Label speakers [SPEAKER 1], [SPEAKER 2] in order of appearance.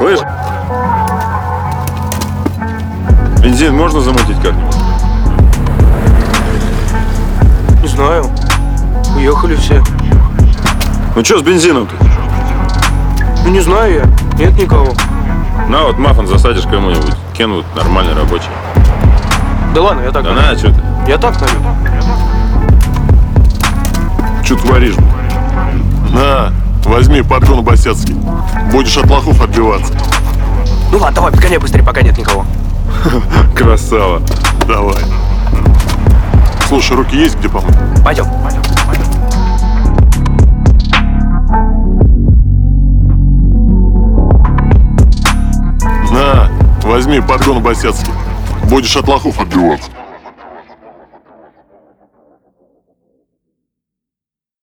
[SPEAKER 1] Слышь? Бензин можно замутить как-нибудь?
[SPEAKER 2] Не знаю. Уехали все.
[SPEAKER 1] Ну что с бензином-то?
[SPEAKER 2] Ну не знаю я. Нет никого.
[SPEAKER 1] На вот маффин засадишь кому-нибудь. Кенвуд нормальный рабочий.
[SPEAKER 2] Да ладно, я так.
[SPEAKER 1] Да на, что ты?
[SPEAKER 2] Я так налью.
[SPEAKER 1] Что творишь?
[SPEAKER 3] На, возьми подгон басецкий. Будешь от лохов отбиваться.
[SPEAKER 2] Ну ладно, давай, подгоняй быстрее, пока нет никого.
[SPEAKER 1] Красава.
[SPEAKER 3] Давай. Слушай, руки есть где помыть?
[SPEAKER 2] Пойдем.
[SPEAKER 3] На, возьми подгон басецкий. Будешь от лохов отбиваться.